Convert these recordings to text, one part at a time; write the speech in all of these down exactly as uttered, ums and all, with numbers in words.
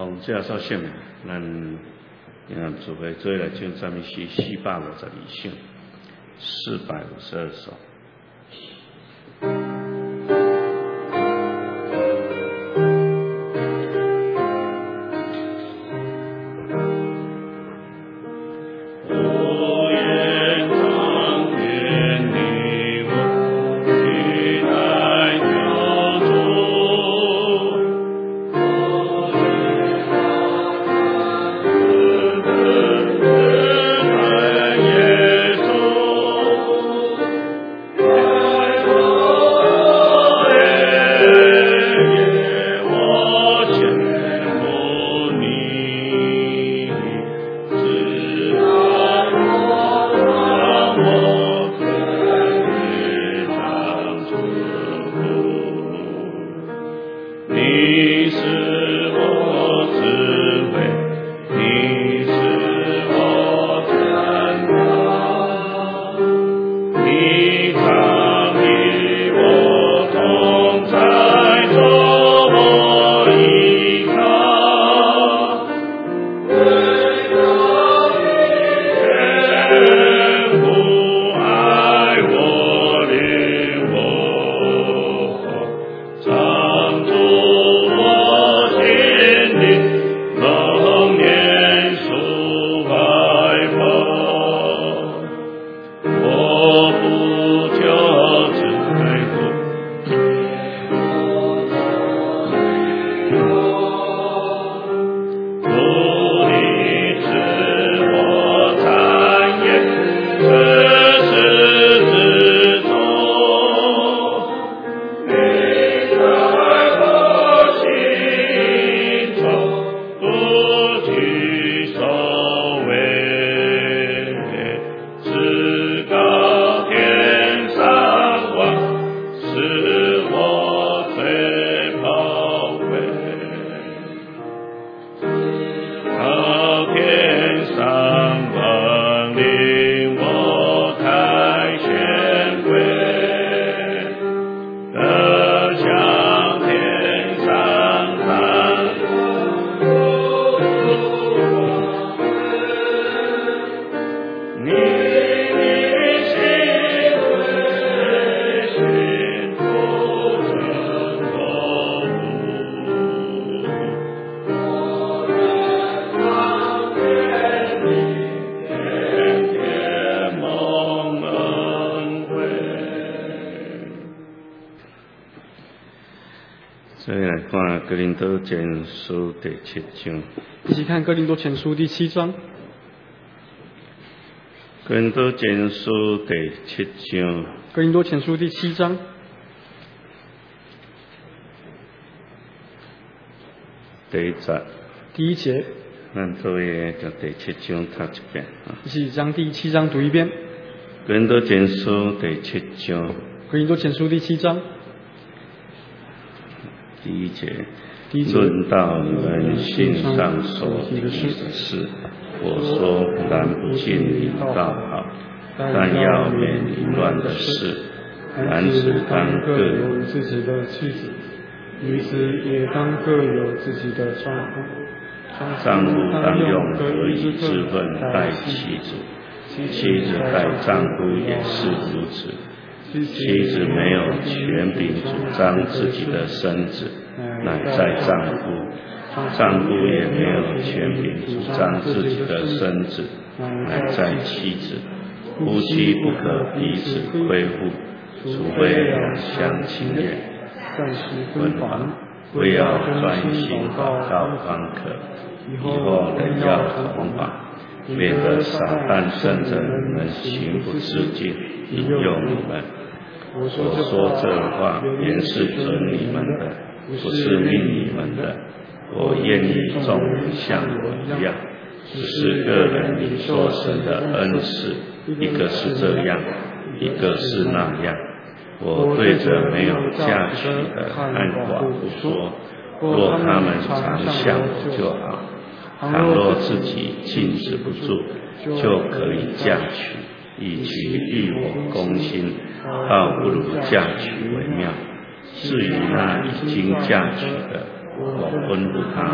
奉这所性命，咱让主会做来唱三一四四百五十二首，四百五十二首。哥林多前书第七章， 一起看哥林多前书第七章。 哥林多前书第七章， 哥林多前书第七章第一节， 第一节， 咱做嘢就第七章读一遍啊。 一起将第七章读一遍。 哥林多前书第七章， 哥林多前书第七章。 第一节， 节论到你们信上所领的事，我说然不尽理道好，但要免淫乱的事。男子当各有自己的妻子，女子也当各有自己的丈夫。 丈夫当用可以之分待妻子，妻子待丈夫也是如此。妻子没有权柄主张自己的身子，乃在丈夫；丈夫也没有权柄主张自己的身子，乃在妻子。夫妻不可彼此亏负，除非两相情愿， 暂时分房， 为要专心祷告方可。以后人要同房，免得撒旦趁着你们情不自禁，引诱你们。我说这话原是准你们的，不是命你们的。我愿意众人像我一样，只是个人领受神的恩赐，一个是这样，一个是那样。我对着没有嫁娶的和寡妇说，若他们常像我就好；倘若自己禁止不住，就可以嫁娶。以其欲火攻心，倒不如嫁娶为妙。至于那已经嫁娶的，我吩咐他们，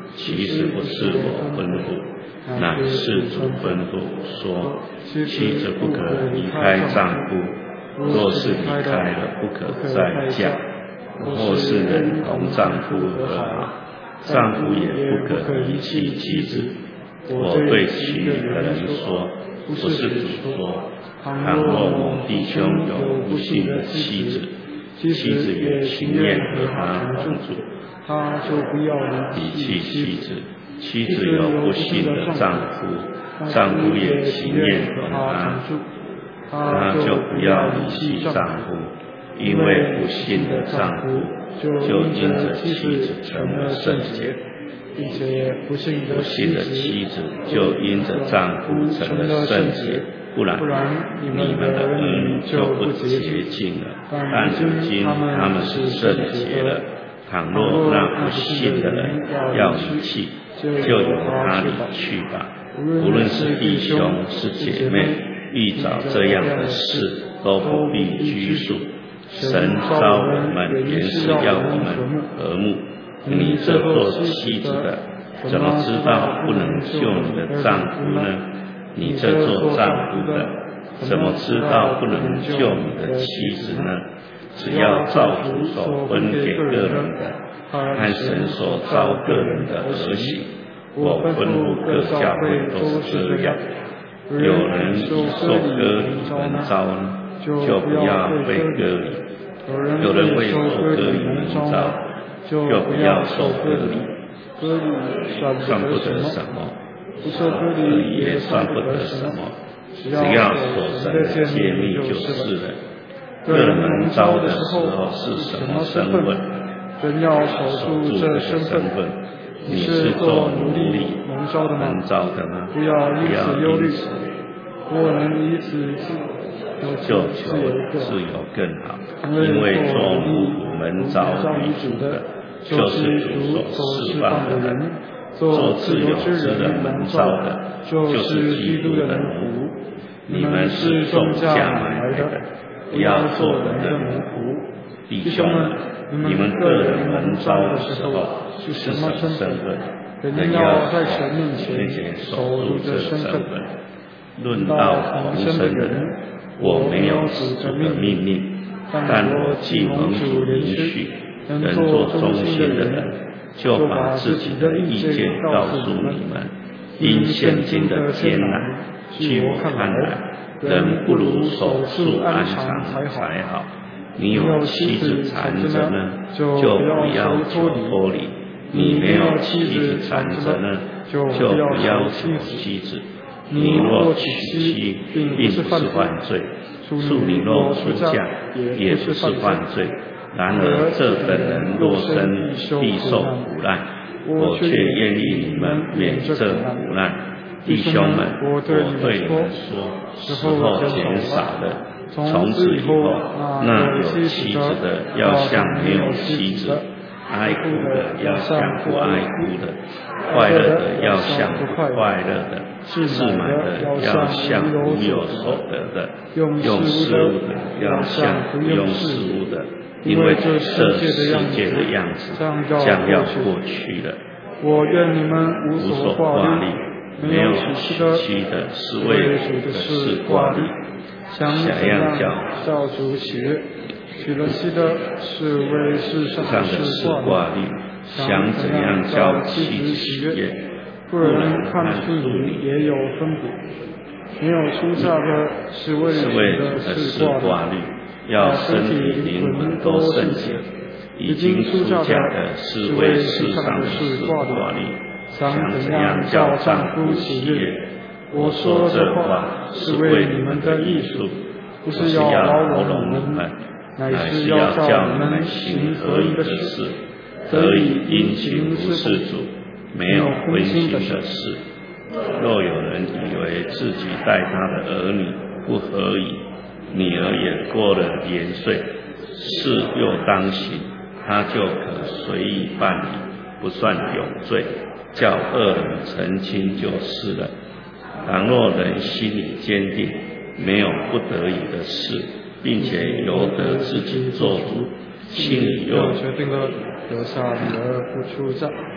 其实不是我吩咐，乃是主吩咐说：妻子不可离开丈夫，若是离开了，不可再嫁；或是人同丈夫和好，丈夫也不可离弃妻子。我对其余的人说，不是主说，倘若某弟兄有不信的妻子，妻子也情愿和他同住， 他就不要离弃妻子；妻子有不信的丈夫，丈夫也情愿和他同住，他就不要离弃丈夫，因为不信的丈夫就因着妻子成了圣洁， 并且不信的妻子就因着丈夫成了圣洁，不然你们的儿女就不洁净了。但如今他们是圣洁了。倘若那不信的人要离弃，就由他离去吧。无论是弟兄是姐妹，遇着这样的事，都不必拘束。神召我们原是要我们和睦。你这做妻子的，怎么知道不能救你的丈夫呢？你这做丈夫的，怎么知道不能救你的妻子呢？只要照主所分给个人的，按神所召个人的而行。我吩咐各教会都是这样。有人以受割礼蒙召呢，就不要被割礼；有人为受割礼蒙召，就不要受割礼。 割礼算不得什么，不受割礼也算不得什么，只要所神的诫命就是了。个人蒙召的时候是什么身份，人要守住这身份。你是做奴隶蒙召的吗？不要因此忧虑，我能以此就求自由更好，因为做奴仆蒙召于主的，就是主所释放的人；做自由之人蒙召的，就是基督的奴仆。你们是重价买来的，不要做人的奴仆。弟兄们，你们个人蒙召的时候是什么身份？人要在神面前守住这身份。论到同生的人，我没有主的命令，但我既蒙主允许，能做忠心的人，就把自己的意见告诉你们。因现今的艰难，据我看来，人不如守住安常才好。你有妻子缠着呢，就不要求脱离；你没有妻子缠着呢，就不要求妻子。你若娶妻，并不是犯罪；处女若出嫁，也不是犯罪。然而这等人若生必受苦难，我却愿意你们免这苦难。弟兄们，我对你们说，时候减少了。从此以后，那有妻子的要像没有妻子，爱哭的要像不爱哭的，快乐的要像不快乐的，自满的要像无有所得的，用事物的要像不用事物的，因为这世界的样子将要过去了。 我愿你们无所挂虑， 没有娶妻的是为主的事挂虑。 想怎样照主喜悦，娶了妻的是为世上的事挂虑； 想怎样叫妻子喜悦， 不人看出你也有分别。没有出嫁的是为主的事挂虑，要身体灵魂都圣洁；已经出嫁的是为世上的事挂虑，想怎样叫丈夫喜悦。我说这话是为你们的益处，不是要劳拢你们，乃是要叫你们行合宜的事，得以因行服事主，没有灰心的事。 若有人以为自己待他的儿女不合宜，女儿也过了年岁，事又当行，他就可随意办理，不算有罪，叫恶人成亲就是了。倘若人心里坚定，没有不得已的事，并且由得自己做主，心里又决定了留下女儿不出嫁，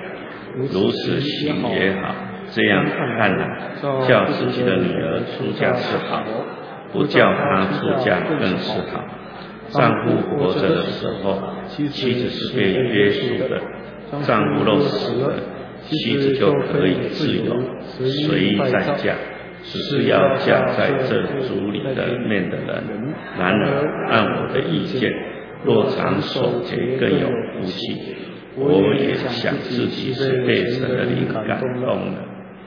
如此行也好。这样看来，叫自己的女儿出嫁是好，不叫她出嫁更是好。丈夫活着的时候，妻子是被约束的；丈夫若死了，妻子就可以自由，随意再嫁，只是要嫁在这族里的面的人。然而，按我的意见，若常守节更有福气。我也想自己是被神的灵感动了。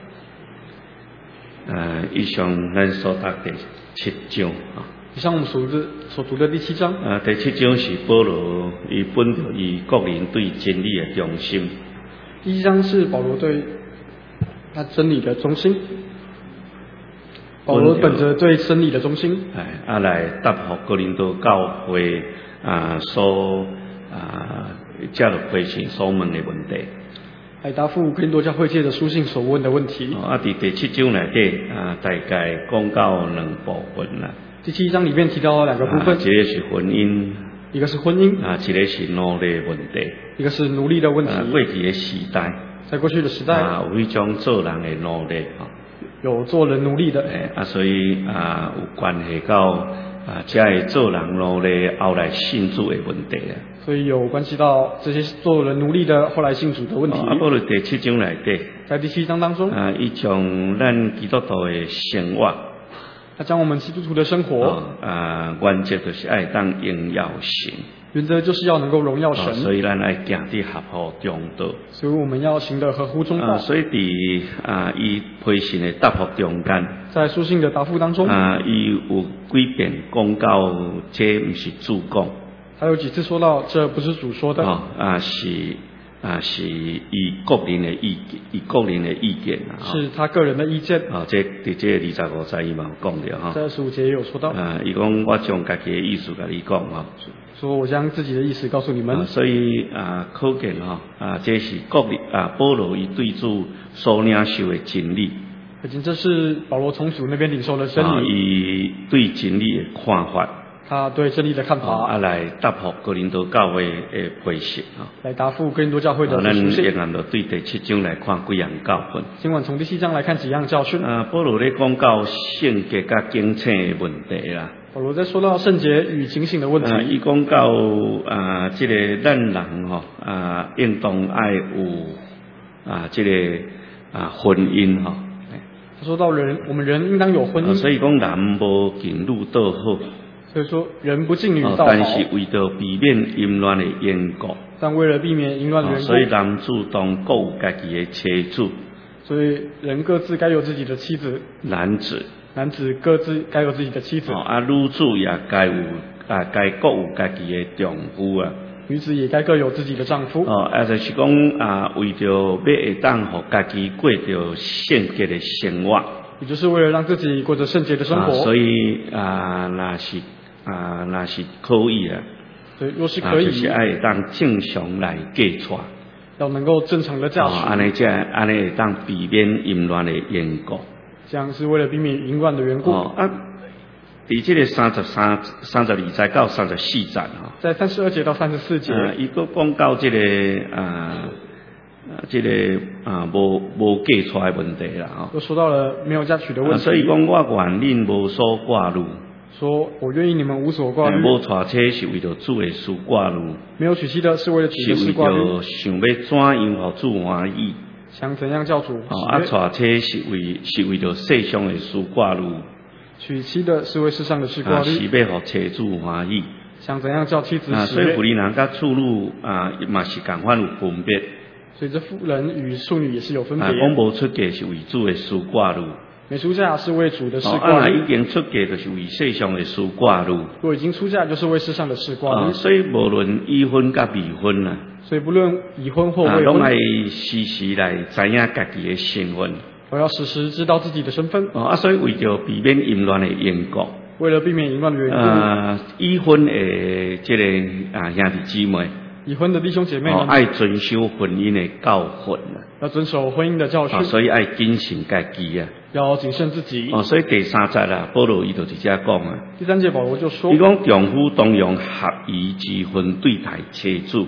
呃，以上咱所读第七章啊。 以上我们所读所读的第七章。 啊，第七章是保罗伊本着伊个人对真理的忠心。 第七章是保罗对他真理的忠心。保罗本着对真理的忠心， 哎，啊来答复哥林多教会啊所啊加入会信所问的问题。 来答复哥林多教会界的书信所问的问题。 啊，伫第七章内底啊，大概讲到两部分啦。 第七章里面提到了两个部分， 啊、一个是婚姻， 一个是婚姻， 啊，一个是奴隶问题， 一个是奴隶的问题。 啊，过去的时代， 在过去的时代， 啊，有一种做人的奴隶啊， 有做人奴隶的， 诶，啊，所以啊，有关系到啊，这个做人奴隶后来信主的问题啊。 所以有关系到这些做人奴隶的后来信主的问题。 啊，不如第七章内底， 在第七章当中， 啊，伊将咱基督徒的生活。 他将我们基督徒的生活， 啊，原则就是爱当荣耀神， 原则就是要能够荣耀神， 哦、所以咱爱行伫合乎中道， 所以我们要行得合乎中道。 啊、所以伫啊，伊批信的答复中间， 在书信的答复当中， 啊，伊有几遍讲到，这不是主讲， 他有几次说到，这不是主说的， 哦、啊是。啊，是以个人的意见，以个人的意见啊， 是他个人的意见。 啊，这伫这二十五节伊嘛有讲着哈。 在二十五节也有说到。 啊，伊讲我将家己的意思甲你讲哈。 说我将自己的意思告诉你们。 啊、所以啊，可见哈啊，这是国力啊，保罗伊对主所领受的真理。 可见这是保罗从主那边领受的真理。 啊，伊对真理的看法。 他对真理的看法， 啊，来答复哥林多教会的回信啊， 来答复哥林多教会的书信。 咱仍然就对第七章来看几样教训。 今晚从第七章来看几样教训。 啊，保罗咧讲到圣洁甲警醒的问题啦。 保罗在说到圣洁与警醒的问题。 啊，伊讲到啊，这个咱人吼啊，应当爱有啊，这个啊婚姻吼。 他说到人，我们人应当有婚姻。 啊、所以讲男无近女倒好。 所以说，人不近女倒好。 但是为着避免淫乱的缘故， 但为了避免淫乱的缘故， 所以男子当各有家己的妻子。 所以人各自该有自己的妻子。 男子， 男子各自该有自己的妻子。 哦、啊，女子也该有啊，该各有家己的丈夫啊。 女子也该各有自己的丈夫。 哦，啊，就是讲啊，为着要会当互家己过着圣洁的生活， 也就是为了让自己过着圣洁的生活。 啊、所以啊，那是。啊，那是可以啊。 对，若是可以， 啊、就是爱当正常来嫁娶， 要能够正常的嫁娶。 安尼这安尼会当避免淫乱的缘故。 这样是为了避免淫乱的缘故。 哦啊，伫这个三十三、三十二节到三十四节哈， 在三十二节到三十四节， 啊，伊个讲到这个啊。这个啊，无无嫁娶的问题啦，吼。 又说到了没有嫁娶的问题。 啊、所以讲，我愿恁无所挂虑。 说我愿意你们无所挂虑。 无娶妻是为了主的事挂虑。 没有娶妻的是为了主的事挂虑。 是为了想要怎样互主欢喜。 想怎样叫主？ 哦，啊，娶妻是为是为了世上的事挂虑。 娶妻的是为世上的事挂虑。 啊，是要互妻子欢喜。 想怎样叫妻子喜悦？ 啊，所以妇人人甲处女啊，嘛是共款有分别。 所以这妇人与处女也是有分别。 啊，讲无出嫁是为主的事挂虑。 没出嫁是为主的事挂虑。 哦，啊，已经出嫁就是为世上的事挂虑。 如果已经出嫁，就是为世上的事挂虑。 啊，所以无论已婚甲未婚啊。 所以不论已婚或未婚， 拢爱时时来知影家己的身份。 我要时时知道自己的身份。 哦，啊，所以为着避免淫乱的缘故。 为了避免淫乱的缘故。 啊，已婚的这个啊兄弟姊妹。 已婚的弟兄姐妹， 哦，爱遵守婚姻的教训啊， 要遵守婚姻的教训， 哦，所以爱谨慎家己啊， 要谨慎自己。 哦，所以第三节啦，保罗伊就直接讲啊， 第三节保罗就说， 伊讲丈夫当用合宜之分对待妻子，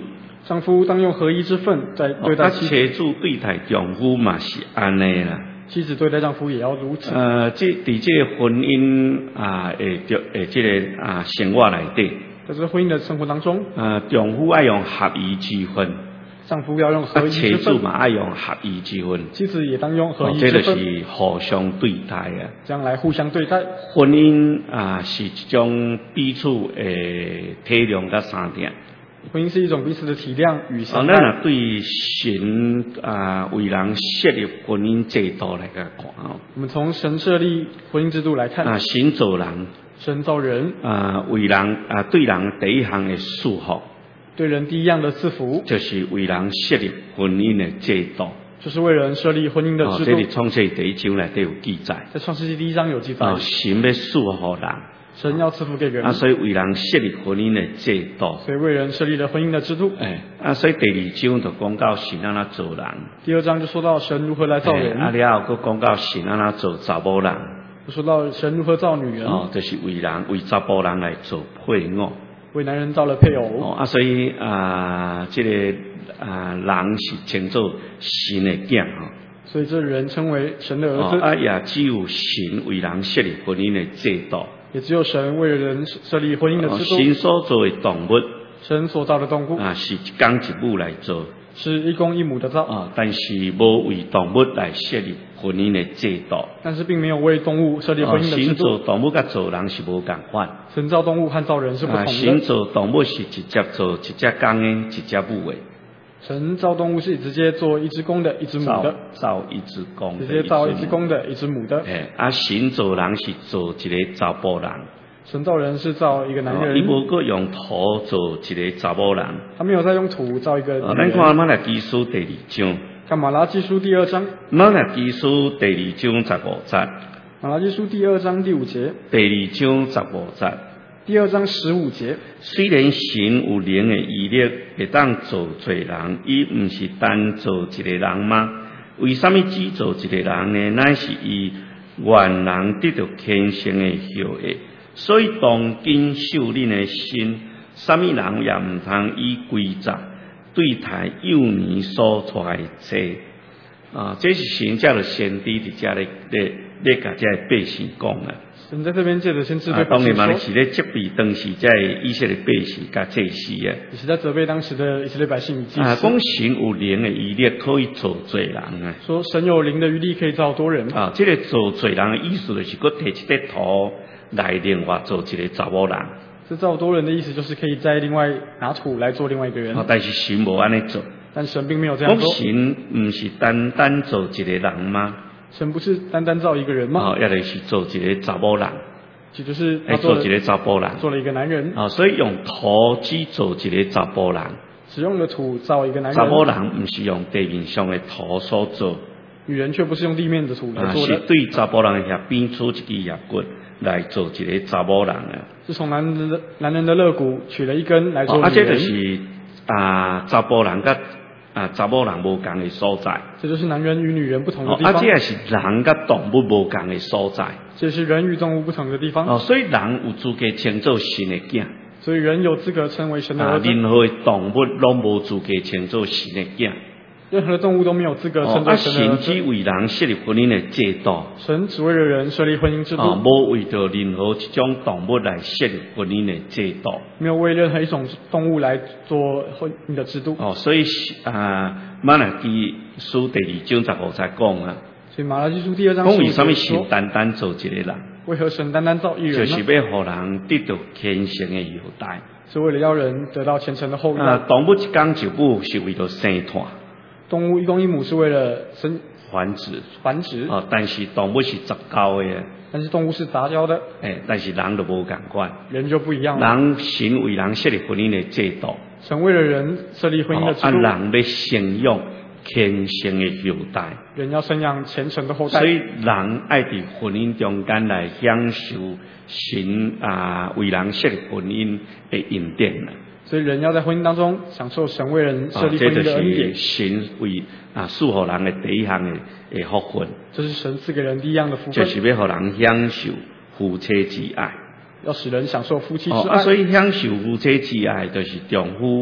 丈夫当用合一之分在对待妻子， 妻子对待丈夫嘛是安尼啦。 妻子对待丈夫也要如此。 呃，这伫这个婚姻啊，诶，着诶，这个啊生活内底， 在这婚姻的生活当中， 啊，丈夫爱用合一之分， 丈夫要用合一之分， 妻子嘛爱用合一之分， 妻子也当用合一之分， 这就是互相对待啊。 这样来互相对待。 婚姻啊是一种彼此诶体谅甲相挺。 婚姻是一种彼此的体谅与相爱。 哦，咱若对神啊为人设立婚姻制度来个看哦， 我们从神设立婚姻制度来看啊，神造人， 神造人啊，为人啊对人第一项的束缚， 对人第一样的赐福， 就是为人设立婚姻的制度， 就是为人设立婚姻的制度。 哦，这里创世第一章内底有记载， 在创世纪第一章有记载， 哦，神要束缚人。 神要赐福给人， 啊，所以为人设立婚姻的制度， 所以为人设立了婚姻的制度。 哎，啊，所以第二章就讲到神安怎造人， 第二章就说到神如何来造人， 啊，了后佫讲到神安怎造查某人， 就说到神如何造女人， 哦，就是为人为查甫人来做配偶， 为男人造了配偶。 哦，啊，所以啊，这个啊人是称作神的囝哈。 所以这人称为神的儿子。 哦，啊，也只有神为人设立婚姻的制度。 也只有神为人设立婚姻的制度。 哦，神所造的动物， 神所造的动物啊，是一公一母来做， 是一公一母的造。 啊，但是无为动物来设立婚姻的制度。 但是并没有为动物设立婚姻的制度。 哦，神造动物甲造人是无共款。 神造动物和造人是不同的。 啊，神造动物是直接做一只公的，一只母的。 神造动物是直接做一只公的，一只母的。 造一只公的， 直接造一只公的，一只母的。 哎，啊，神造人是做一个查甫人。 神造人是造一个男人。 伊无搁用土做一个查某人。 他没有再用土造一个男人。 咱看马拉基书第二章。 看马拉基书第二章。 马拉基书第二章十五节。 马拉基书第二章第五节。 第二章十五节。 第二章十五节， 虽然神有灵的毅力，会当造罪人，伊毋是单造一个人吗？为什么只造一个人呢？乃是伊愿人得到虔诚的效益。所以当今受恁的心，什么人也毋通以诡诈对待幼年所出的罪。啊，这是神借着先知伫遮咧咧咧甲遮百姓讲啊。 神在这边借着先知对百姓说，当然嘛是咧责备当时在以色列百姓甲祭司啊， 也是在责备当时的以色列百姓与祭司。 啊，讲神有灵的余力可以造罪人啊。 说神有灵的余力可以造多人。 啊，这个造罪人的意思就是佫摕一块土来另外做一个查某人。 这造多人的意思就是可以再另外拿土来做另外一个人。 啊，但是神无安尼做。 但神并没有这样做。 神毋是单单造一个人吗？ 神不是单单造一个人吗？ 哦，也就是做一个查某人。 也就是他做一个查甫人， 做了一个男人。 啊，所以用土只做一个查甫人。 使用的土造一个男人。 查甫人毋是用地面上的土所做。 女人却不是用地面的土来做的。 啊，是对查甫人的遐边出一支肋骨来做一个查某人啊。 是从男人的男人的肋骨取了一根来做女人。 啊，这就是啊查甫人甲啊查某人无共的所在。 这就是男人与女人不同的地方。 啊，这也是人甲动物无共的所在。 这是人与动物不同的地方。 哦，所以人有资格称作神的囝。 所以人有资格称为神的儿子。 啊，任何的动物拢无资格称作神的囝。 任何的动物都没有资格称作神的儿子。 哦，啊，神只为人设立婚姻的制度。 神只为了人设立婚姻制度。 啊，无为着任何一种动物来设立婚姻的制度。 没有为任何一种动物来做婚姻的制度。 哦，所以啊，马拉基书第二章十五才讲啊。 所以马拉基书第二章讲为什么神单单造一个人？ 为何神单单造一人呢？ 就是要让人得到虔诚的后代。 是为了要人得到虔诚的后代。 啊，动物一公一母是为了生团。 动物一公一母是为了生繁殖。 繁殖。 哦，但是动物是杂交的。 但是动物是杂交的。 哎，但是人就无共款。 人就不一样了。 人神为人设立婚姻的制度。 神为了人设立婚姻的制度。 啊，人要生养虔诚的后代。 人要生养虔诚的后代。 所以人爱伫婚姻中间来享受神啊为人设立婚姻的恩典啦。 所以人要在婚姻当中享受神为人设立婚姻的恩典。 啊，这就是神为啊赐予人的第一项的的福分。 这是神赐给人第一样的福分。 就是要让人享受夫妻之爱。 要使人享受夫妻之爱。 哦，啊，所以享受夫妻之爱，就是丈夫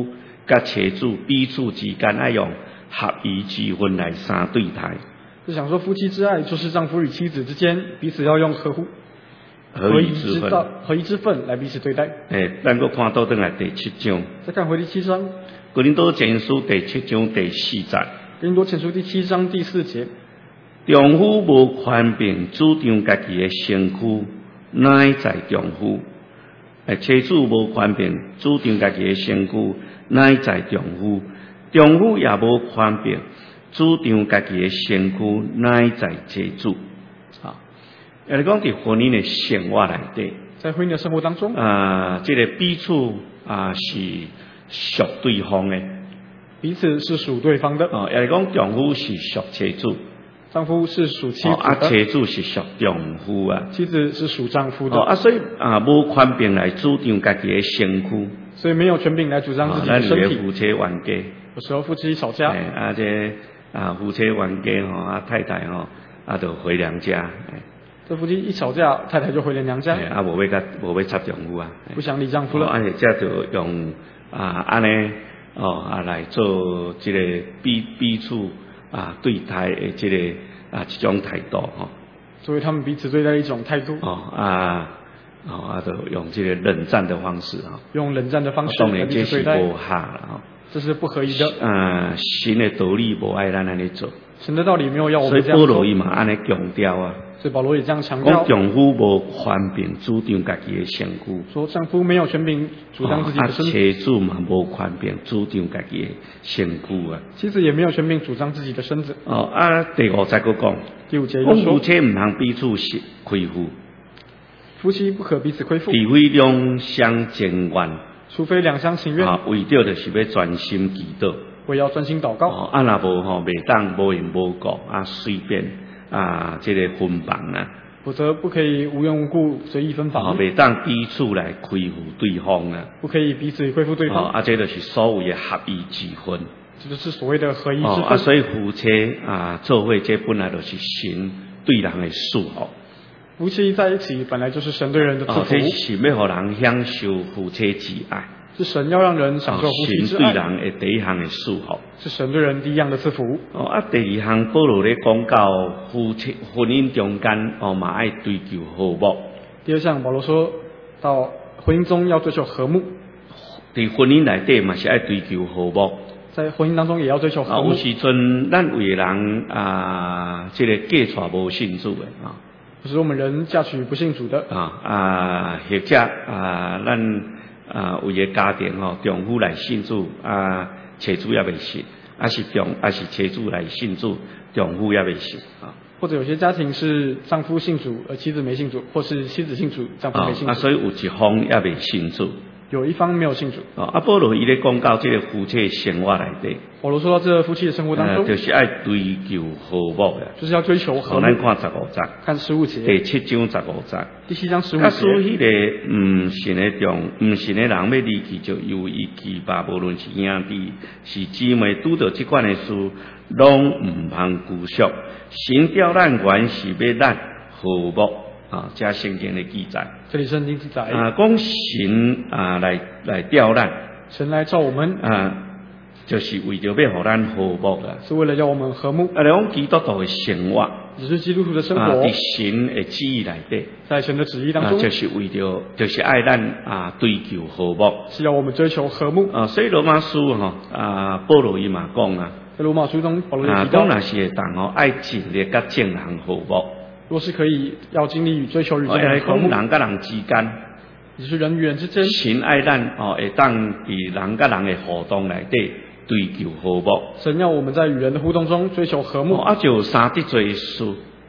甲妻子彼此之間要用合宜之分來相對待。 就想說夫妻之愛，就是丈夫與妻子之間彼此要用合乎合宜之分， 合宜之分來彼此對待。 誒，咱個看到轉來第七章。 再看回第七章。 哥林多前書第七章第四節。 哥林多前書第七章第四節。 丈夫無權柄主張家己嘅身軀，乃在丈夫；誒，妻子無權柄主張家己嘅身軀，乃在丈夫；丈夫也無權柄主張家己嘅身軀，乃在妻子。啊，誒，你講喺婚姻嘅生活內底， 在婚姻嘅生活當中， 啊，即、這個彼此啊是屬對方嘅， 彼此是屬對方的。 哦，誒，你講丈夫是屬妻子。 丈夫是屬妻子的， 啊，妻子是屬丈夫啊。 妻子是屬丈夫的。 哦，啊，所以啊，無權柄來主張家己嘅身軀， 所以沒有權柄來主張自己的身體。 咱夫妻冤家， 有時候夫妻吵架， 誒，啊，這啊夫妻冤家吼，啊太太吼，啊就回娘家。 這夫妻一吵架，太太就回了娘家。 啊，無要甲無要插丈夫啊， 不想理丈夫了。 啊，即就用啊安尼哦啊來做即個彼彼此。啊，對待的這個啊，這種態度吼， 作為他們彼此對待的一種態度。 哦啊，哦啊，就用這個冷戰的方式啊， 用冷戰的方式來彼此對待。當然這是不合啦，吼，這是不合宜的。啊， 神的道理無愛咱安尼做。 神的道理沒有要我們這樣做。 所以保羅伊嘛安尼強調啊。 所以保羅也這樣強調。 講丈夫無權柄主張家己嘅身軀。說丈夫沒有權柄主張自己的身體。 妻子嘛無權柄主張家己嘅身軀啊。 妻子也沒有權柄主張自己的身子。 哦啊，第五節佢講。 第五節又說。 夫妻唔通彼此是虧負。 夫妻不可彼此虧負。 除非兩相情願。 除非兩相情願。 啊，為着就是要專心祈禱。 我要專心禱告。 哦，啊若無吼，袂當無緣無故啊，隨便啊，這個分房啊。 否則不可以無緣無故隨意分房。 哦，袂當彼此來虧負對方啊。 不可以彼此虧負對方。 哦，啊，這就是所謂嘅合宜之分。 這就是所謂的合宜之分。 哦，啊，所以夫妻啊，做伙這本來就是神對人嘅賜福。 夫妻在一起本來就是神對人的賜福。 哦，這是要互人享受夫妻之愛。 是神要讓人享受夫妻之愛。 神對人嘅第一項嘅賜福。是神對人第一樣的賜福。 哦，啊，第二項保羅咧講到夫妻婚姻中間，哦嘛愛追求和睦。 第二項保羅說到婚姻中要追求和睦。 喺婚姻內底嘛是愛追求和睦。在婚姻當中也要追求和睦。 有時陣咱為人啊，即、這個嫁娶無信主嘅啊。 就是我們人嫁娶不信主的。啊啊，或者啊，咱。啊，為個家庭吼，丈夫來信主，啊，妻子也未信，啊是丈，啊是妻子來信主，丈夫也未信啊。 或者有些家庭是丈夫信主，而妻子沒信主，或是妻子信主，丈夫沒信主。 啊，所以有一方也未信主。 有一方沒有信主。啊， 保羅伊咧講到這個夫妻生活內底。 保羅說到這夫妻的生活當中， 呃、就是愛追求和睦嘅， 就是要追求和睦。 咱看十五節， 看十五節， 第七章十五節， 第七章十五節。 假使迄個唔信嘅中，唔信嘅人要離棄，就由伊去吧。無論是兄弟，是姊妹，拄到即款嘅事，攏唔通拘束。神召咱原是要咱和睦啊！這聖經嘅記載， 這裡聖經記載啊，講神啊來來召咱， 神來召我們啊。就是為着要互咱和睦啦， 是為了要我們和睦。 啊，你講基督徒嘅生活， 只是基督徒的生活。 啊，喺神嘅旨意內底， 在神的旨意當中， 啊、就是為着，就是愛咱啊追求和睦， 是要我們追求和睦。 啊，所以羅馬書吼啊，保羅伊嘛講啊， 在羅馬書中，保羅也提到，啊，講若是會當吼愛盡力甲眾人和睦， 若是可以，要盡力與追求與眾人和睦。 人甲人之間， 就是人與人之間， 神愛咱哦，會當佇人甲人嘅互動內底。追求和睦， 神要我們在與人的互動中追求和睦。 啊，就三得罪事，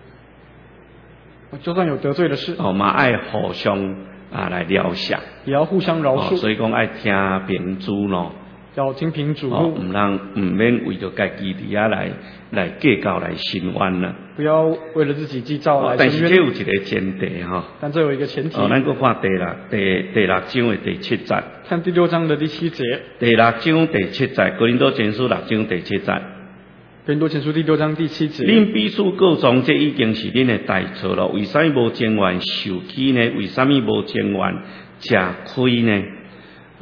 就算有得罪的事， 哦嘛愛互相啊來饒恕， 也要互相饒恕。 哦、所以講愛聽憑主咯， 要聽憑主怒， 唔讓唔免為咗家己啲啊來來計較來申冤啦。 不要為了自己計較來申冤。 但是這有一個前提哈， 但這有一個前提。 哦，咱擱看第六第第六章嘅第七節。 看第六章的第七節。 第六章第七節，哥林多前書六章第七節。 哥林多前書第六章第七節。 恁彼此告狀，這已經是恁嘅大錯咯。為啥物無情願受欺呢？為啥物無情願吃虧呢？啊，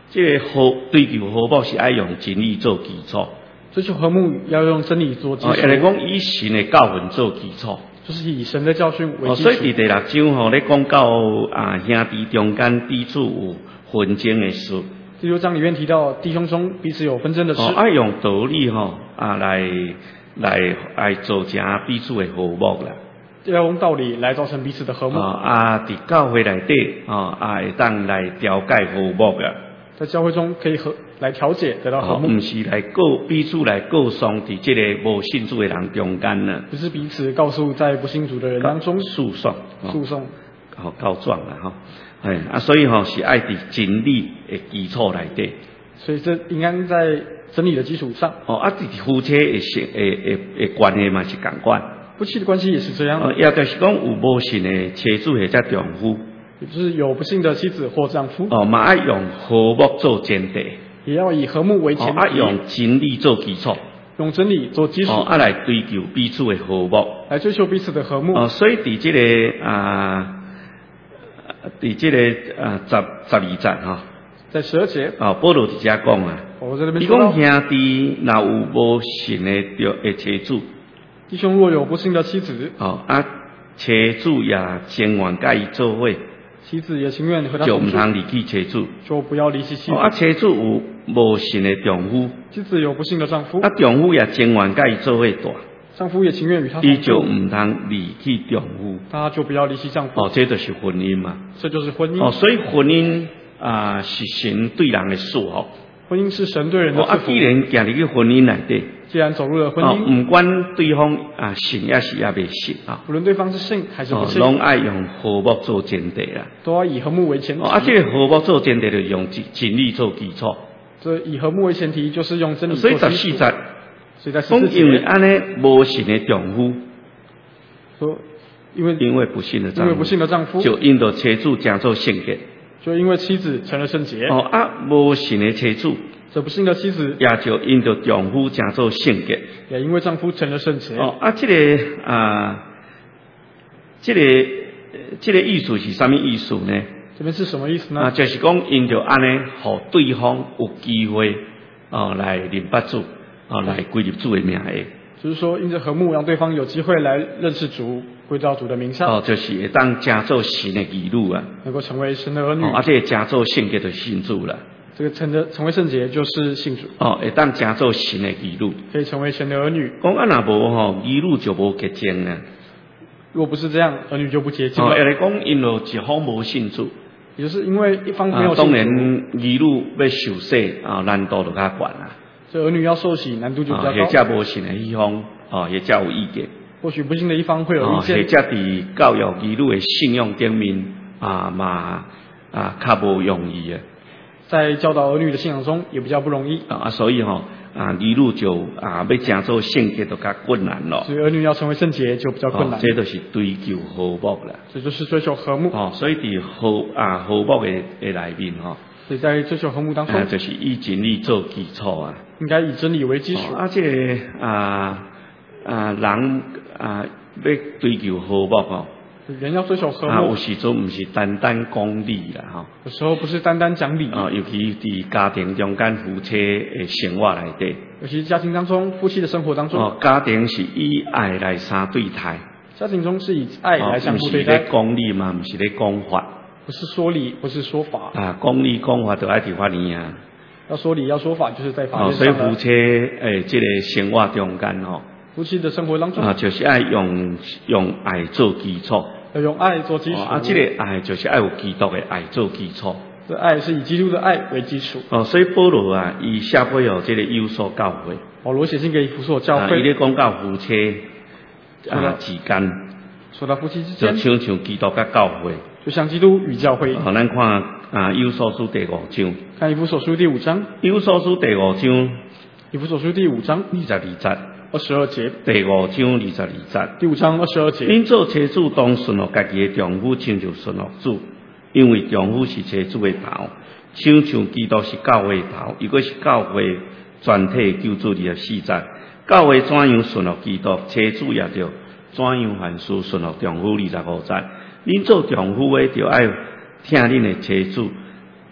这个和追求和睦是爱用真理做基础。 追求和睦要用真理做基础。 哦，也来讲以神的教训做基础。 就是以神的教训为基础。 哦，所以伫第六章吼咧讲到啊兄弟中间彼此有纷争的事。 第六章里面提到弟兄中彼此有纷争的事。 哦，爱用道理吼啊来来来造成彼此的和睦啦。 要用道理来造成彼此的和睦。 哦啊，伫教会内底哦啊会当来调解和睦啦。 在教会中可以和来调解得到和睦。 唔、哦、是来告彼此来告状伫这个无信主的人中间呢。 不是彼此告诉在不信主的人当中诉讼， 诉讼， 好、哦、告状啦哈。哎啊，所以吼、哦、是爱伫真理的基础内底。 所以这应该在真理的基础上。 哦啊，伫夫妻的性诶诶诶关系嘛是共款。 夫妻的关系也是这样。 哦，也就是讲有无信的妻子或者丈夫。 也就是有不幸的妻子或丈夫。 哦，嘛爱用和睦做前提。 也要以和睦为前提。 哦，爱用真理做基础。 用真理做基础。 哦，啊来追求彼此的和睦。 来追求彼此的和睦。 哦，所以伫这个啊，伫这个啊十十二节哈。 在十二节。 哦，保罗伫遮讲啊。 我在那边伊讲兄弟若有无信的着的妻子。 弟兄若有不信的妻子。 哦啊，妻子也情愿甲伊做伙。 妻子也情愿和他就唔通离弃妻子， 就不要离弃妻子。 哦、啊，妻子有无信的丈夫， 妻子有不信的丈夫， 啊，丈夫也情愿甲伊做伙大， 丈夫也情愿与他同住， 伊就唔通离弃丈夫， 他就不要离弃丈夫。 哦，这就是婚姻嘛， 这就是婚姻。 哦，所以婚姻啊、呃、是神对人的事哦。 婚姻是神对人的祝福。 哦，啊，既然行入去婚姻内底， 既然走入了婚姻， 唔、哦、管对方啊信也是也未信啊， 无论对方是信还是不信， 拢、哦、爱用和睦做前提啦， 都要以和睦为前提。 哦、啊，这个和睦做前提就用真理做基础。 这以和睦为前提，就是用真理做基础。 所以十四节， 所以在十四节， 因为安尼无信的丈夫， 说因为因为不信的丈夫， 因为不信的丈夫， 就因着妻子将做圣洁， 就因为妻子成了圣洁。 哦啊，无信的妻子。 这不幸的妻子， 也就因着丈夫成做圣洁， 也因为丈夫成了圣洁。 哦啊，这个啊，这个这个意思是什么意思呢？ 这边是什么意思呢？ 啊，就是讲因着安尼，互对方有机会哦来认不主，哦来归入主的名下。 就是说，因着和睦，让对方有机会来认识主，归到主的名下。 哦，就是会当加做神的儿女啊， 能够成为神的儿女。 哦，而且加做圣洁的信主了。 这个成的成为圣洁就是信主。 哦，会当加做神的儿女， 可以成为神的儿女。 讲啊，若无吼，儿女就无洁净啊。 若不是这样，儿女就不洁净了。 哦，来讲，因为一方无信主， 也就是因为一方没有信主。 啊、当然，儿女要受洗啊，难度就较悬啊。 这儿女要受洗，难度就比较高。 或者无信的一方，哦，或者有意见。 或许不信的一方会有意见。 或者伫教育儿女的信仰顶面啊嘛啊较无容易啊。 在教导儿女的信仰中也比较不容易啊，所以吼啊，儿女就啊要成做圣洁就较困难咯。 所以儿女要成为圣洁就比较困难。 哦、这就是追求和睦啦。 这就是追求和睦。 哦，所以伫和啊和睦的的内面吼。 所以在追求和睦当中， 啊、就是以真理做基础啊。 应该以真理为基础。 哦、啊，这个啊啊人啊要追求和睦吼。 人要追求和睦， 啊，有时阵唔是单单讲理啦，吼。 有时候不是单单讲理啊，尤其伫家庭中间夫妻的生活内底， 尤其是家庭当中夫妻的生活当中， 哦，家庭是以爱来相对待。 家庭中是以爱来相互对待。 唔是咧讲理嘛，唔是咧讲法。 不是说理，不是说法。 啊，讲理讲法就爱伫法院啊。 要说理要说法，就是在法院上。 哦，所以夫妻诶，即、这个生活中间吼。 夫妻的生活当中啊，就是爱用用爱做基础。 要用爱做基础。 哦、啊，这个爱就是爱有基督的爱做基础。 这爱是以基督的爱为基础。 哦，所以保罗啊，伊写俾哦，这个有所教会。 保罗写信给以弗所教会。 伊咧讲到夫妻啊之間， 說到夫妻之間， 就像像基督甲教會， 就像基督與教會。 好，咱看啊，以弗所書第五章。 看以弗所書第五章。 以弗所書第五章。 以弗所書第五章二十二節。 二十二節。 第五章二十二節。 第五章二十二節。 恁做妻子當順服家己的丈夫，親像順服主，因為丈夫是妻子的頭，像像基督是教會的頭，如果是教會全體救主二十四節，教會怎樣順服基督，妻子也着怎樣凡事順服丈夫二十五節。恁做丈夫的就愛聽恁的妻子，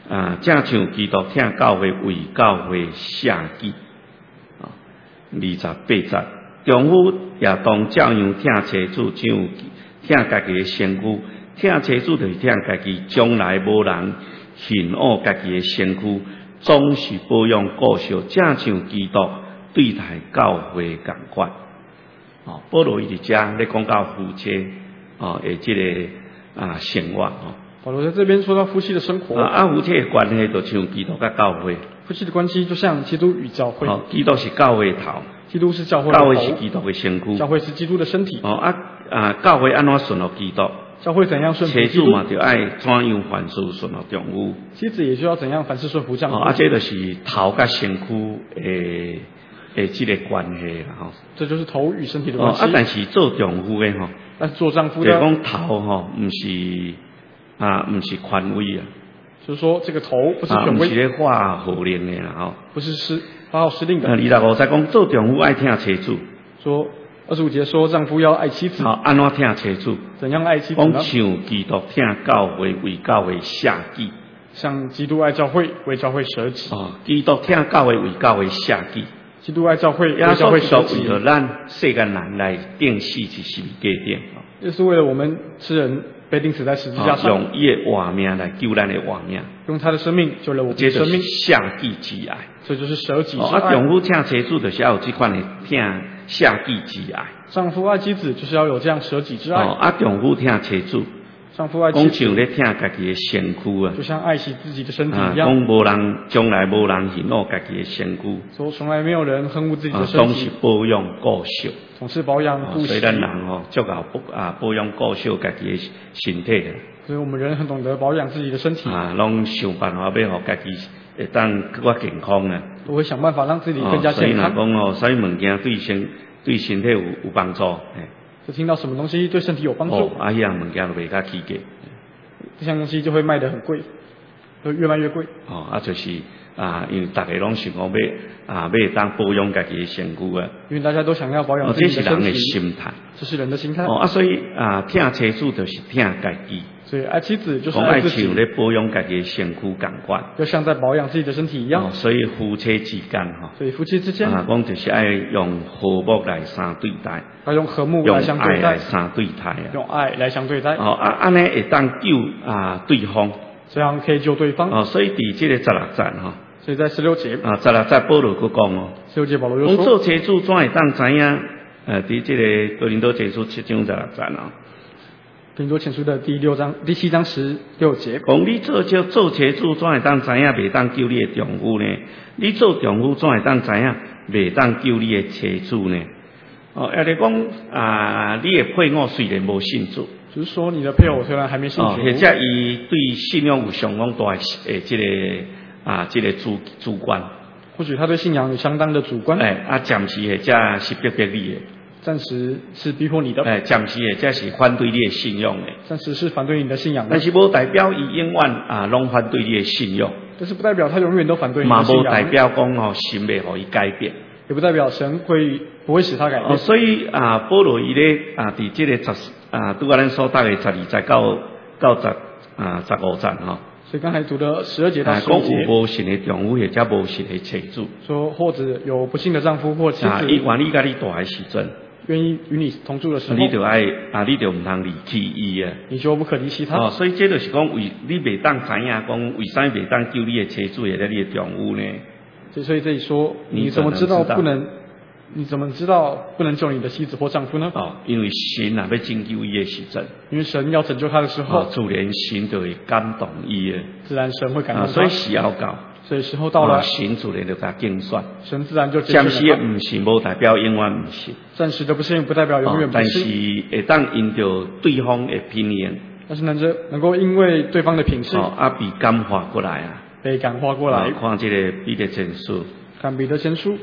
啊，正像基督听教会为教会舍己。啊，二十八节，丈夫也当照样听妻子，像听家己的身躯。听妻子就是听家己将来无人恨恶家己的身躯，总是保养顾惜，正像基督对待教会同款。哦，保罗伊伫遮咧讲到夫妻哦的即个啊生活哦。 保罗在这边说到夫妻的生活。 啊，啊夫妻的关系就像基督甲教会。 夫妻的关系就像基督与教会。 哦，基督是教会头。 基督是教会的头。 教会是基督的身躯。 教会是基督的身体。 哦啊啊，教会安怎顺服基督？ 教会怎样顺服基督？ 妻子嘛，就爱怎样凡事顺服丈夫。 妻子也需要怎样凡事顺服丈夫。 哦，啊，这就是头甲身躯诶诶，这个关系啦吼。 这就是头与身体的关系。 哦，啊，但是做丈夫的吼， 但是做丈夫的， 就讲头吼，唔是啊，唔是权威啊。 就是说，这个头不是权威， 不是咧发号令的啦吼。 不是施发号施令的。 二十五节讲做丈夫爱听妻子。 说二十五节说丈夫要爱妻子。 好，安怎听妻子？ 怎样爱妻子呢？ 讲像基督听教会为教会舍己。 像基督爱教会为教会舍己。 哦，基督听教会为教会舍己。 基督爱教会为教会舍己。 为了咱世间人来定死一十字架顶。 也是为了我们世人被钉死在十字架上。 用伊的活命来救咱的活命。 用他的生命救了我们的生命。 舍己之爱。 这就是舍己之爱。 啊，丈夫听妻子就是要有这款的听舍己之爱。 丈夫爱妻子就是要有这样舍己之爱。 哦，啊，丈夫听妻子。 丈夫爱妻子。 讲像咧听家己的身躯啊。 就像爱惜自己的身体一样。 讲无人将来无人恨恶家己的身躯。 说从来没有人恨恶自己的身体。 总是保养顾惜。 总是保养顾惜。 所以咱人吼，足够啊保养顾惜家己的身体的。 所以我们人很懂得保养自己的身体。 啊，拢想办法要互家己会当更加健康啊。 我会想办法让自己更加健康。 哦、所以若讲哦，啥物件对身对身体有有帮助，哎。 就听到什么东西对身体有帮助。 哦，啊，迄样物件就卖较起价。 这项东西就会卖得很贵，会越卖越贵。 哦，啊，就是啊，因为大家拢想讲要啊，要当保养家己的身躯啊。 因为大家都想要保养自己的身体。 哦，这是人的心态。 这是人的心态。 哦，啊，所以啊，听妻子就是听家己。 所以爱妻子就是爱自己。 像咧保养家己的身躯同款。 就像在保养自己的身体一样。 哦，所以夫妻之间哈。 所以夫妻之间。 啊，讲就是爱用和睦来相对待。 要用和睦来相对待。 用爱来相对待啊。 用爱来相对待。 哦，啊，安尼会当救啊对方。 这样可以救对方。 哦，所以伫这个十六节哈。 所以在十六节。 啊，十六节保罗佫讲哦。 十六节保罗又说。 讲做妻子怎会当知影？呃，伫这个哥林多前书七章十六节哦。 哥林多前书的第六章、第七章十六节。 讲你做就做妻子怎会当知影袂当救你的丈夫呢？你做丈夫怎会当知影袂当救你的妻子呢？哦，也就是讲啊，你的配偶虽然无信主。 就是说，你的配偶虽然还没信主， 或者伊对信仰有相当大诶，这个啊，这个主主观。 或许他对信仰有相当的主观。 哎，啊，暂时或者是逼迫你的。 暂时是逼迫你的。 哎，暂时或者是反对你的信仰的。 暂时是反对你的信仰的。 但是无代表伊永远啊，拢反对你的信仰。 但是不代表他永远都反对你的信仰。 嘛，无代表讲哦，神袂互伊改变。 也不代表神会不会使他改变。 哦，所以啊，保罗伊咧啊，伫这个十啊，拄啊咱所读的十二节到到十啊十五节吼。 所以刚才读的十二节到十五节。 讲有无信的丈夫，或者无信的妻子。 说或者有不幸的丈夫或妻子。 啊，伊愿意甲你大的时阵。 愿意与你同住的时候。 你就爱啊，你就唔通离弃伊啊。 你就不可离弃他。 哦，所以这就是讲为你袂当知影讲为啥袂当救你的妻子，或者你的丈夫呢？ 所以这里说，你怎么知道不能？你怎么知道不能救你的妻子或丈夫呢？ 哦，因为神啊要拯救伊的时阵， 因为神要拯救他的时候， 哦，自然神就会感动伊的， 自然神会感动他。 啊，所以时候到， 所以时候到了， 啊，神自然就甲竞选， 神自然就暂时的唔信，无代表永远唔信。 暂时的不信，不代表永远不信。 但是会当因着对方的品言， 但是能够能够因为对方的品性， 哦，啊，被感化过来啊， 被感化过来。 看这个彼得前书， 看彼得前书。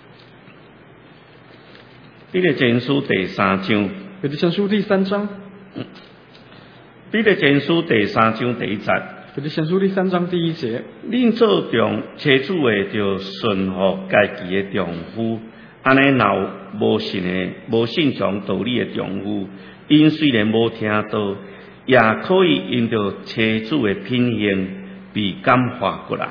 彼得前书第三章， 彼得前书第三章， 彼得前书第三章第一节， 彼得前书第三章第一节， 恁做丈妻子的就顺服家己的丈夫，安尼若无信的、无信从道理的丈夫，因虽然无听道，也可以因着妻子的品行， 被感化过来。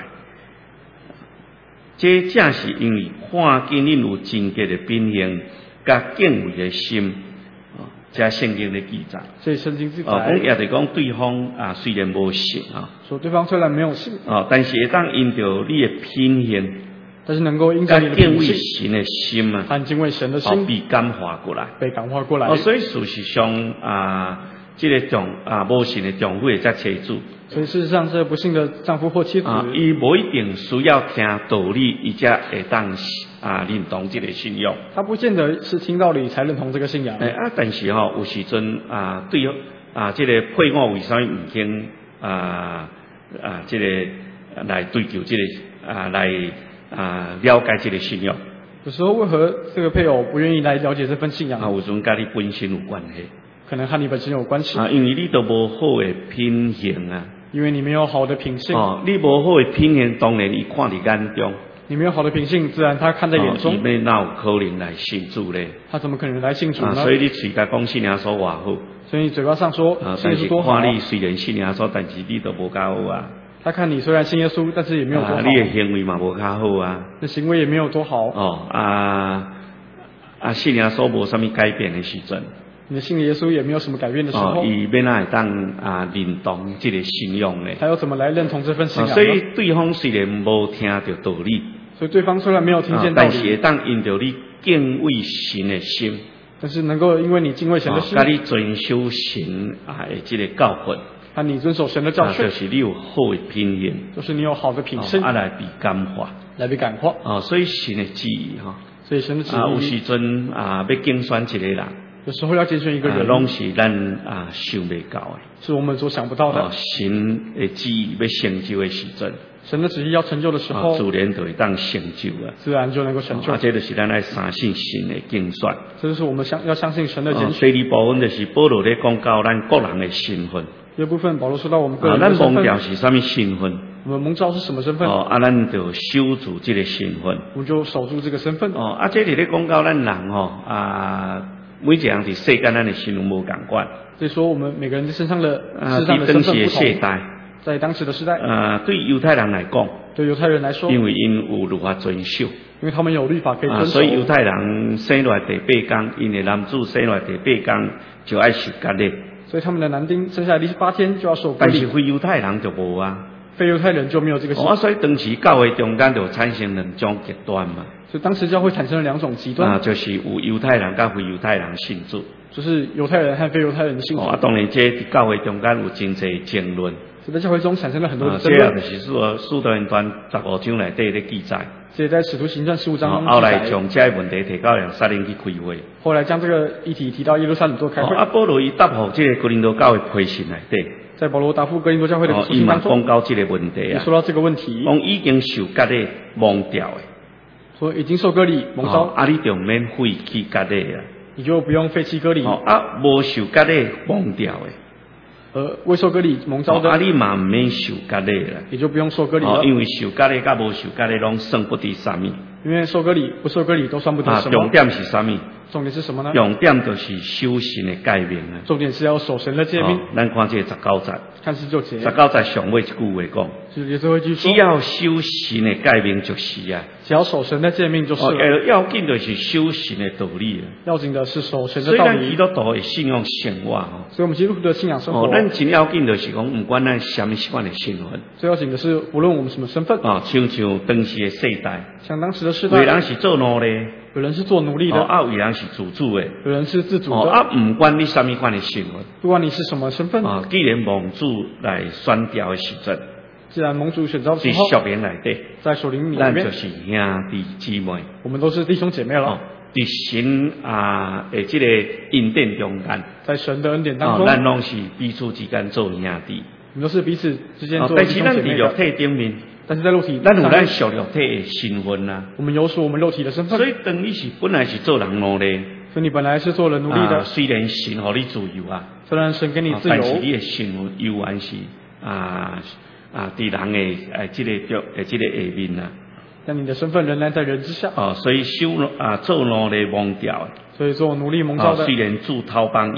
这正是因为看见恁有真洁的品行，甲敬畏的心，哦，这圣经的记载。 所以圣经记载， 哦，讲也就是讲对方啊，虽然无信啊， 说对方虽然没有信， 哦，但是会当因着你的品行， 但是能够因着你的敬畏品神的心啊， 和敬畏神的心， 哦，被感化过来， 被感化过来。 哦，所以事实上啊，这个丈啊无信的丈夫会才妻子。 所以事实上，这不幸的丈夫或妻子， 啊，伊无一定需要听道理，伊才会当啊认同这个信仰。 他不见得是听道理才认同这个信仰。 诶、欸、啊，但是吼、哦，有时阵啊，对啊，这个配偶为啥物唔肯啊啊，这个来追求这个啊来啊了解这个信仰？ 有时候为何这个配偶不愿意来了解这份信仰？ 啊，有阵跟你本身有关系。 可能和你本身有关系。 啊，因为你都无好的品行啊。 因为你没有好的品性。 哦，你无好的品行，当然伊看伫眼中。你没有好的品性，自然他看在眼中。 伊要哪有可能来信主咧？ 他怎么可能来信主呢？ 啊、所以你嘴甲讲信仰所话好。 所以你嘴巴上说啊， 信耶稣多好。 看你虽然信仰所，但是你都无较好啊。 他看你虽然信耶稣，但是也没有多好。 啊、你的行为嘛无较好啊。 那行为也没有多好。 哦啊啊，信仰所无啥物改变的时阵。 你的信耶稣也没有什么改变的时候， 伊要哪会当啊认同这个信仰呢？ 他要怎么来认同这份信仰呢？ 所以对方虽然无听到道理， 所以对方虽然没有听见道理， 但是会当因着你敬畏神的心， 但是能够因为你敬畏神的心， 甲你遵守神啊的这个教训， 啊，你遵守神的教训， 就是你有好的品行， 就是你有好的品性， 啊来被感化， 来被感化。 哦，所以神的旨意哈， 所以神的旨意啊，有时阵啊要竞选一个人。 有时候要拣选一个人， 拢、啊、是咱啊想袂到的， 是我们所想不到的。 哦、神的旨意要成就的时阵， 神的旨意要成就的时候， 啊、自然就会当成就啊， 自然就能够成就。 啊，这就是咱来相信神的竞选。 这就是我们相要相信神的拣选。 哦、第二部分就是保罗咧讲到咱个人的身份。 第二部分保罗说到我们个人的身份。 啊，咱蒙召是啥物身份？ 我们蒙召是什么身份？ 哦，啊，咱就守住这个身份。 我们就守住这个身份。 哦，啊，这里咧讲到咱人吼啊。每一个人伫世间，咱的身份无共款。 所以说，我们每个人身上的啊， 身上的身份不同。 代在当时的时代， 啊，对犹太人来讲， 对犹太人来说， 因为因有律法遵守，因为他们有律法可以遵守，啊、 所以犹太人生来第八天，因为男子生来第八天就爱受割礼。 所以他们的男丁生下来第八天就要受割礼。 但是非犹太人就无啊。 非犹太人就没有这个习惯、哦，所以当时教会中间就产生两种极端嘛。 所以当时教会产生了两种极端， 啊，就是有犹太人跟非犹太人信主， 就是犹太人和非犹太人的信主。 哦、啊，当然这在教会中间有真侪争论。 所以在教会中产生了很多的争论。 啊， 这就是说，使徒行传十五章内底咧记载。 这在使徒行传十五章中记载。 后来将这个问题提到耶路撒冷去开会。 后来将这个议题提到耶路撒冷做开会。 哦、啊，保罗伊答复这个哥林多教会批信内底。 在保罗答复哥林多教会的书信当中， 讲到这个问题啊， 说到这个问题， 讲已经受割礼蒙掉的， 说已经受割礼蒙召， 哦、啊，你就免废弃割礼啊， 你就不用废弃割礼。 哦、啊，无受割礼蒙掉的。 呃，未受割礼蒙召的， 啊，你嘛唔免受割礼啦， 也就不用受割礼了， 哦、因为受割礼甲无受割礼拢算不得啥物。 因为受割礼不受割礼都算不得什么。 啊，重点是啥物？ 重点是什么呢？ 重点就是守神的诫命啊。 重点是要守神的诫命。 哦、咱看这个十九节。 看十九节。 十九节上尾一句话讲。 就是耶稣会句说。 只要守神的诫命就是啊。 只要守神的诫命就是了。 哦，要紧就是守神的道理啊。 要紧的是守神的道理。 所以咱基督徒的信仰生活哦。 所以我们基督徒的信仰生活。 哦，咱真要紧就是讲，不管咱什么款的身份。 最要紧的是，无论我们什么身份。 啊、哦，像像当时的世代。 像当时的世代。 有人是做奴隶。 有人是做奴隶的， 哦、啊，有人是自主的， 有人是自主的， 哦、啊，唔管你什么款的身份， 不管你是什么身份， 啊，既然蒙主来选调的时阵， 既然蒙主选召之后， 在属灵内底， 在属灵里面， 咱就是兄弟姊妹， 我们都是弟兄姐妹了。 哦，在神啊的这个恩典中间， 在神的恩典当中， 哦，咱拢是彼此之间做兄弟， 我们都是彼此之间做弟兄姐妹。 但是咱在肉体顶面。 但是在肉体， 咱有咱属肉体的身份啊， 我们有属我们肉体的身份。 所以等你是本来是做人奴隶， 所以你本来是做人奴隶的。 啊、虽然神给你自由啊， 虽然神给你自由， 但是你的身份依然是啊啊，在人的诶这个叫诶这个下面啊。 但你的身份仍然在人之下。 哦，所以修啊做奴隶蒙掉。 所以做奴隶蒙召的。 哦，虽然主讨帮伊。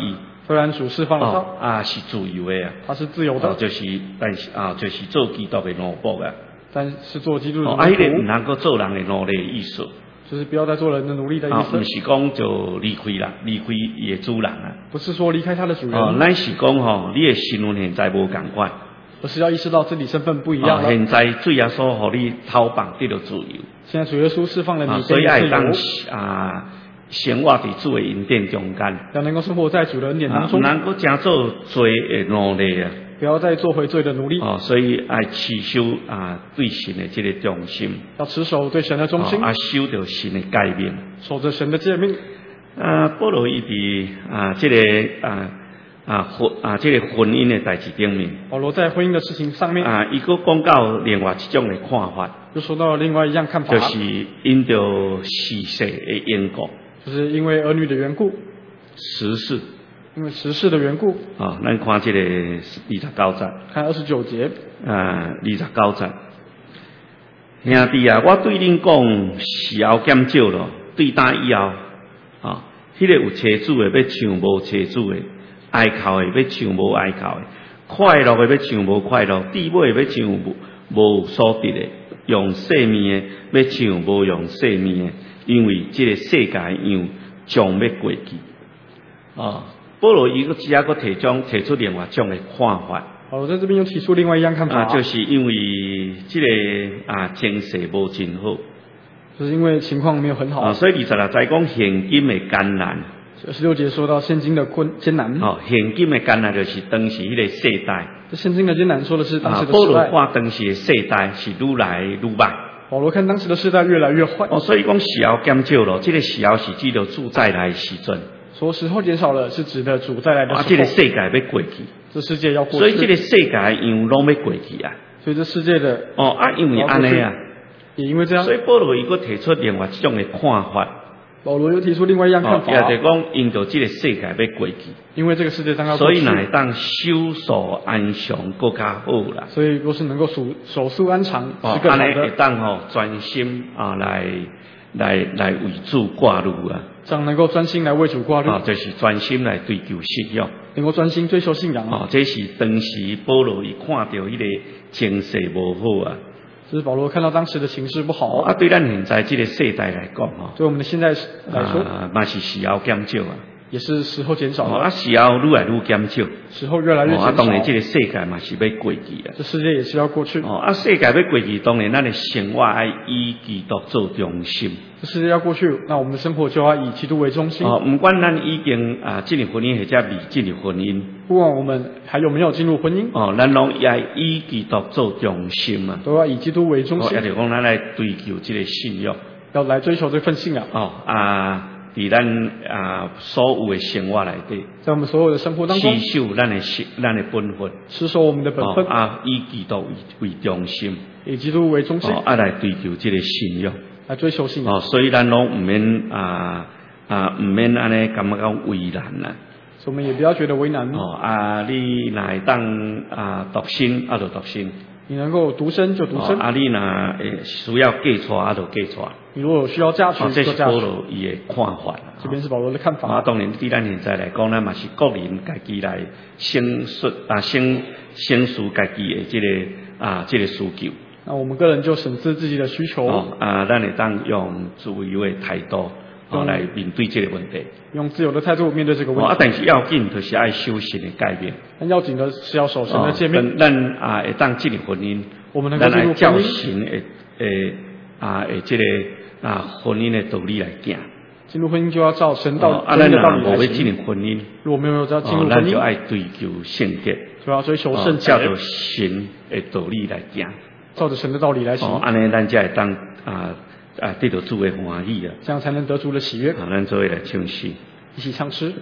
虽然主释放了他， 哦啊是自由的啊， 他是自由的， 哦就是但是啊就是做基督的奴仆啊， 但是做基督的奴哦啊，迄个唔仆， 能够做人的奴隶的意思。 就是不要再做人的奴隶的意啊， 思唔，是讲就离开啦，离开伊的主人啊。 不是说离开他的主哦， 人， 咱是讲吼，你的身份现在无共款， 而是要意识到自己身份不一样了。 哦现在主耶稣互你偷放得到自由， 现在主耶稣释放了啊， 你， 所以给你爱当自由， 啊，生活伫主的恩典中间， 要能够生活在主的恩典当啊， 中唔，能够真做罪的奴隶啊。 不要再做回罪的奴隶， 哦，所以爱持守啊对神的这个忠心， 要持守对神的忠心哦，啊守着神的诫命。 守着神的诫命。 啊，保罗伊伫啊这个啊啊婚啊这个婚姻的代志顶面。 保罗在婚姻的事情上面， 啊，伊佫讲到另外一种的看法， 又说到了另外一样看法， 就是因着时势的缘故， 就是因为儿女的缘故， 时势因为时事的缘故。 啊，咱看这个二十九节， 看二十九节， 啊，二十九节，兄弟啊，我对恁讲，时候减少咯，对打以后啊，迄、那个有妻子的要像无妻子的，哀哭的要像无哀哭的，快乐的要像无快乐，智慧的要像无无所得的，用性命的要像无用性命的，因为这个世界样将要过去啊。保罗伊个只啊个提种提出另外一种的看法， 保罗在这边又提出另外一样看法， 啊，就是因为这个啊情势无真好， 就是因为情况没有很好， 啊，所以二十六节讲现今的艰难， 二十六节说到现今的困艰难， 哦，现今的艰难就是当时迄个世代， 这现今的艰难说的是当啊， 时的保罗时代， 看当时的世代是愈来愈歹， 保罗看当时的世代越来越坏， 哦，所以讲时候减少了，这个时候是指着主再来的时阵。 说时候减少了，是指的主再来的时候。 啊，这个世界要过去， 这世界要过去， 所以这个世界样拢要过去啊。 所以这世界的哦啊，因为安尼啊， 也因为这样， 所以保罗伊个提出另外一种的看法。 保罗又提出另外一样看法， 也就是讲，因着这个世界要过去， 因为这个世界将要过去， 所以乃当修守安详更加好啦。 所以若是能够守守素安常， 哦， 是更好安尼会的。 当吼专心啊来来来为主挂路啊。 这样能够专心来为主挂虑， 啊，就是专心来追求信仰。 能够专心追求信仰。 啊，这是当时保罗伊看到迄个情势无好啊。 这是保罗看到当时的形势不好， 啊，对咱现在这个世代来讲，吼， 对我们的现在来说， 啊，嘛是时候减少啊。 也是时候减少哦， 了， 啊，时候愈来愈减少。 时候越来越哦，啊， 减当然这少。 个世界嘛是要过去啊。 这世界也是要过去， 哦，啊，世界要过去，当然咱的生活爱以基督做中心。 这世界要过去，那我们的生活就要以基督为中心。 哦，不管咱已经啊进入婚姻或者未进入婚姻， 不管我们还有没有进入婚姻， 哦，咱拢要以基督做中心啊。 都要以基督为中哦， 心也，就是讲咱来追求这个信仰。 要来追求这份信仰。 哦啊，伫咱啊所有的生活内底， 在我们所有的生活当中持，守咱的信，咱的本分。 持守我们的本分， 哦啊，以基督为为中心。 以基督为中心， 哦，啊来追求这个信仰。 来追求信仰。 哦，所以咱拢唔免啊啊唔免安尼感觉讲为难啦。 所以我们也不要觉得为难。 哦啊，你若会当啊独身，啊就独身。 你能够独身就独身， 哦啊，你若诶需要嫁娶，啊就嫁娶。 你如果有需要嫁娶哦，这就是嫁娶。 保罗伊的看法。 这边是保罗的看啊， 法。 当然对咱现在来讲，咱嘛是个人家己来申述啊，申申述家己的这个啊这个需求。 那我们个人就审视自己的需求， 哦啊，咱会当用自由的态度哦来面对这个问题。 用自由的态度面对这个问哦，啊， 题。 但是要紧就是爱修行的改变。 但要紧的是要守神的诫命， 咱咱啊会当进入婚姻， 我们能够咱来照进入婚姻， 神的诶啊诶这个啊婚姻的道理来行。 进入婚姻就要照神道哦啊， 真咱的道理来若无要进行。 入婚姻， 如果没有要进入哦， 婚咱就姻， 爱追求圣洁， 就要追求哦圣洁， 照着神的道理来行。 照着神的道理来哦， 行， 安尼咱才会当啊啊得到主的欢喜啊！ 这样才能得主的喜悦。 好，咱做伙来唱诗， 一起唱诗，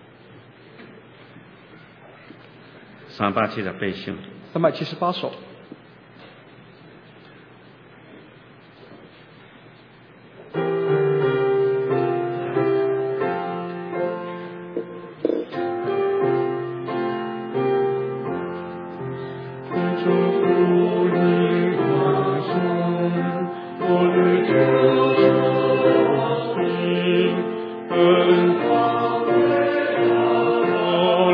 三百七十八首。 三百七十八首。 恩光为了我。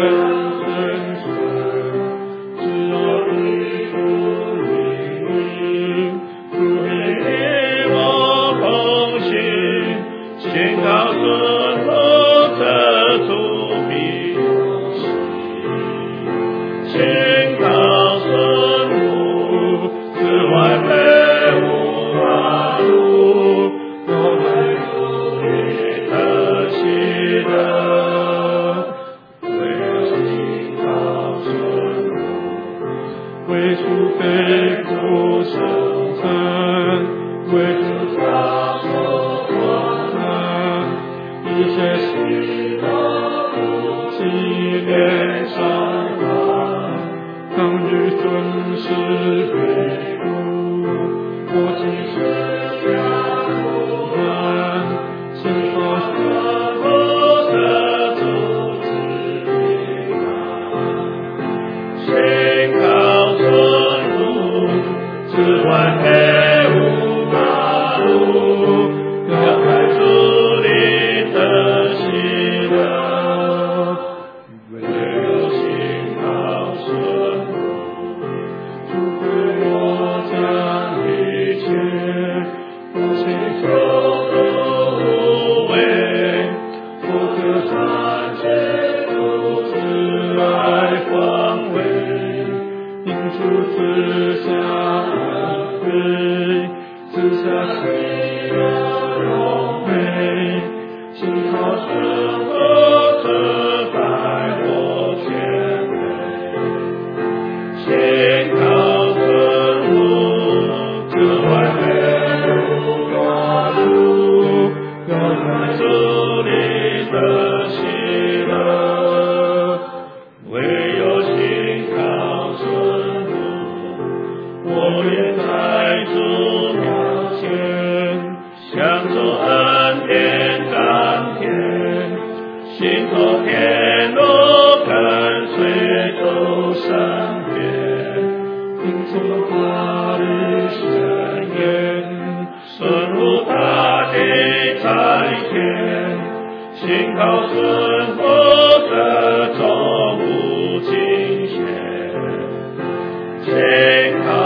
天上方，当日尊师为父，我今生下不安，心发生我的主之名啊，心靠尊父，之外黑无马路，要开主你的喜乐，唯有心靠尊父，主会我将一切不亲手都无畏，我可暂时独自来防卫，因主赐下恩惠，赐下喜乐荣美，心靠神和赐在我前面，心靠神父，之外没有马路，要开主你的喜乐，唯有心靠神父，我愿在主面前享受恩典甘甜，心头天路跟随走身边，听从他的宣言，顺入他的在天，心靠顺服的从无尽限，心靠